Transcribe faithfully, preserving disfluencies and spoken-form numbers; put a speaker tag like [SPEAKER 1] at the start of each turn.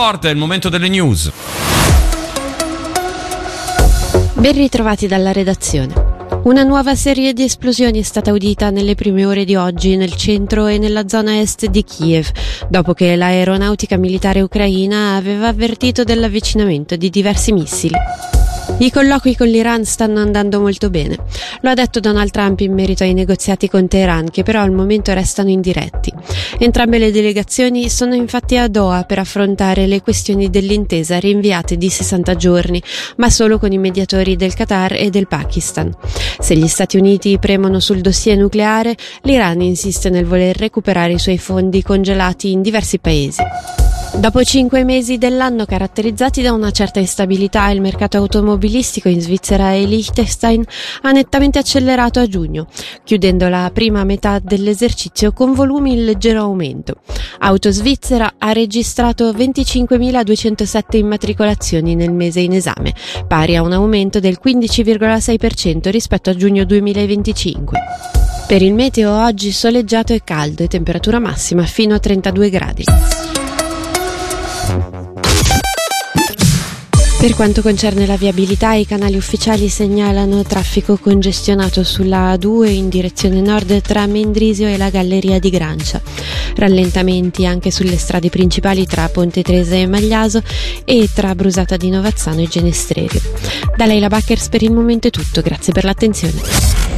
[SPEAKER 1] È il momento delle news.
[SPEAKER 2] Ben ritrovati dalla redazione. Una nuova serie di esplosioni è stata udita nelle prime ore di oggi nel centro e nella zona est di Kiev, dopo che l'aeronautica militare ucraina aveva avvertito dell'avvicinamento di diversi missili. I colloqui con l'Iran stanno andando molto bene. Lo ha detto Donald Trump in merito ai negoziati con Teheran, che però al momento restano indiretti. Entrambe le delegazioni sono infatti a Doha per affrontare le questioni dell'intesa rinviate di sessanta giorni, ma solo con i mediatori del Qatar e del Pakistan. Se gli Stati Uniti premono sul dossier nucleare, l'Iran insiste nel voler recuperare i suoi fondi congelati in diversi paesi. Dopo cinque mesi dell'anno caratterizzati da una certa instabilità, il mercato automobilistico in Svizzera e Liechtenstein ha nettamente accelerato a giugno, chiudendo la prima metà dell'esercizio con volumi in leggero aumento. Auto Svizzera ha registrato venticinquemiladuecentosette immatricolazioni nel mese in esame, pari a un aumento del quindici virgola sei per cento rispetto a giugno duemilaventicinque. Per il meteo oggi soleggiato e caldo e temperatura massima fino a trentadue gradi. Per quanto concerne la viabilità, i canali ufficiali segnalano traffico congestionato sulla A due in direzione nord tra Mendrisio e la Galleria di Grancia. Rallentamenti anche sulle strade principali tra Ponte Tresa e Magliaso e tra Brusata di Novazzano e Genestrerio. Da Leila Backers per il momento è tutto, grazie per l'attenzione.